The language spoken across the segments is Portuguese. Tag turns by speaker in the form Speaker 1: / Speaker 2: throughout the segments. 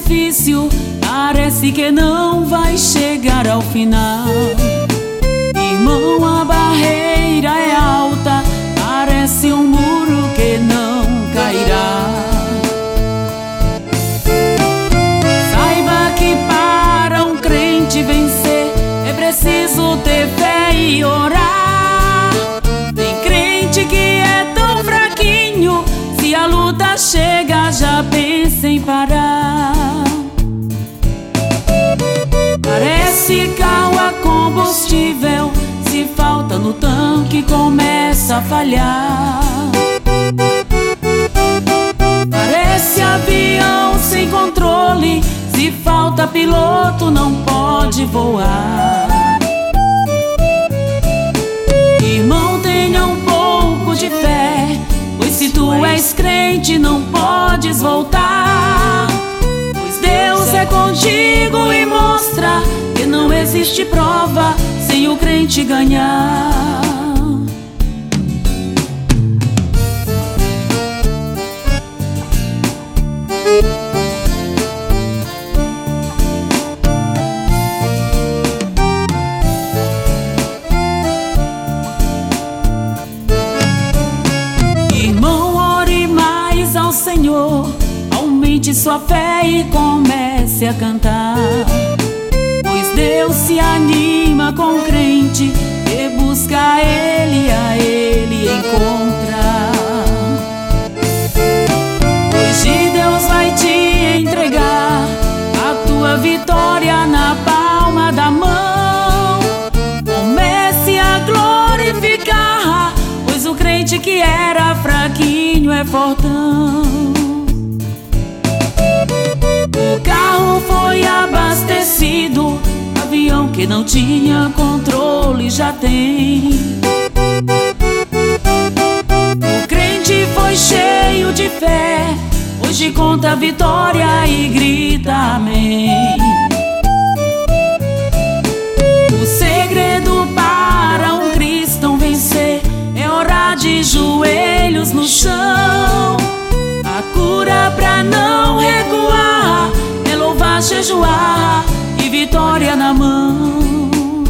Speaker 1: difícil, parece que não vai chegar ao final. Irmão, a barreira é alta, parece um muro que não cairá. Saiba que para um crente vencer é preciso ter fé e orar. Tem crente que é tão fraquinho, se a luta chega já pensa em parar. Parece carro a combustível, se falta no tanque começa a falhar. Parece avião sem controle, se falta piloto não pode voar. Irmão, tenha um pouco de fé, pois se tu és crente não podes voltar. Pois Deus é contigo e mostra que não existe prova sem o crente ganhar. Irmão, ore mais ao Senhor, aumente sua fé e comece a cantar. Pois Deus se anima com o crente que busca a Ele encontra. Hoje Deus vai te entregar a tua vitória na palma da mão. Comece a glorificar, pois o crente que era fraquinho é fortão. O carro foi abastecido, avião que não tinha controle já tem. O crente foi cheio de fé, hoje conta a vitória e grita amém. O segredo para um cristão vencer é orar de joelhos no chão. A cura pra não recuar é louvar, jejuar e vitória na mão.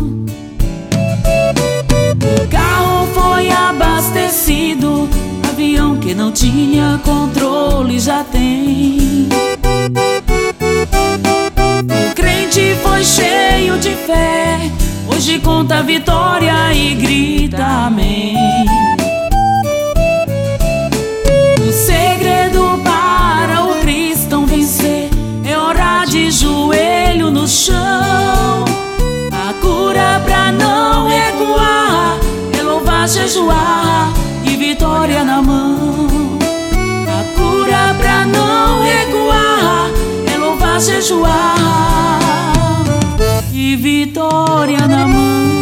Speaker 1: O carro foi abastecido, avião que não tinha controle já tem. O crente foi cheio de fé, hoje conta a vitória e grita amém. O segredo para o cristão vencer é orar de joelho no chão. A cura pra não recuar é louvar, jejuar e vitória na mão. A cura pra não recuar é louvar, jejuar e vitória na mão.